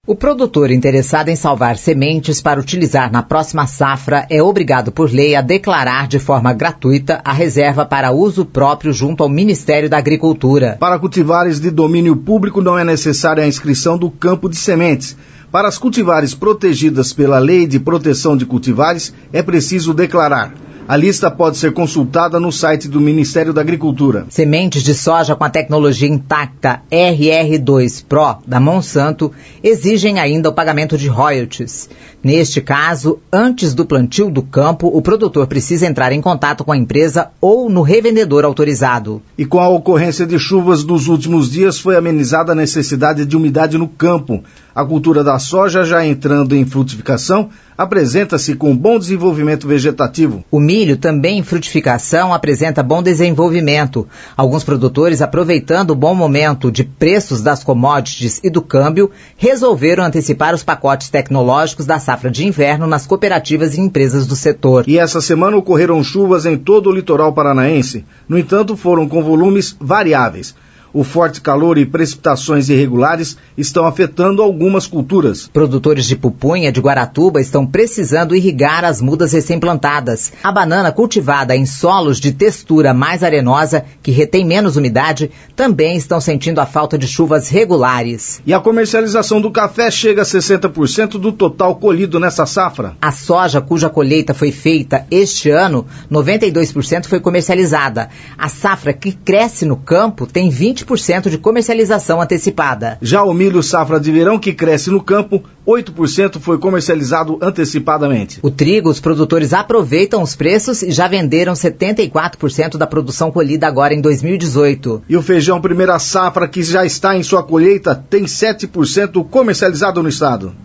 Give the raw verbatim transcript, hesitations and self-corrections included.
O produtor interessado em salvar sementes para utilizar na próxima safra é obrigado por lei a declarar de forma gratuita a reserva para uso próprio junto ao Ministério da Agricultura. Para cultivares de domínio público não é necessária a inscrição do campo de sementes. Para as cultivares protegidas pela Lei de Proteção de Cultivares é preciso declarar. A lista pode ser consultada no site do Ministério da Agricultura. Sementes de soja com a tecnologia intacta R R dois Pro da Monsanto exigem ainda o pagamento de royalties. Neste caso, antes do plantio do campo, o produtor precisa entrar em contato com a empresa ou no revendedor autorizado. E com a ocorrência de chuvas nos últimos dias, foi amenizada a necessidade de umidade no campo. A cultura da soja, já entrando em frutificação, apresenta-se com bom desenvolvimento vegetativo. O milho, também em frutificação, apresenta bom desenvolvimento. Alguns produtores, aproveitando o bom momento de preços das commodities e do câmbio, resolveram antecipar os pacotes tecnológicos da safra de inverno nas cooperativas e empresas do setor. E essa semana ocorreram chuvas em todo o litoral paranaense. No entanto, foram com volumes variáveis. O forte calor e precipitações irregulares estão afetando algumas culturas. Produtores de pupunha de Guaratuba estão precisando irrigar as mudas recém-plantadas. A banana cultivada em solos de textura mais arenosa, que retém menos umidade, também estão sentindo a falta de chuvas regulares. E a comercialização do café chega a sessenta por cento do total colhido nessa safra. A soja, cuja colheita foi feita este ano, noventa e dois por cento foi comercializada. A safra que cresce no campo tem vinte por cento de comercialização antecipada. Já o milho safra de verão, que cresce no campo, oito por cento foi comercializado antecipadamente. O trigo, os produtores aproveitam os preços e já venderam setenta e quatro por cento da produção colhida agora em dois mil e dezoito. E o feijão primeira safra, que já está em sua colheita, tem sete por cento comercializado no estado.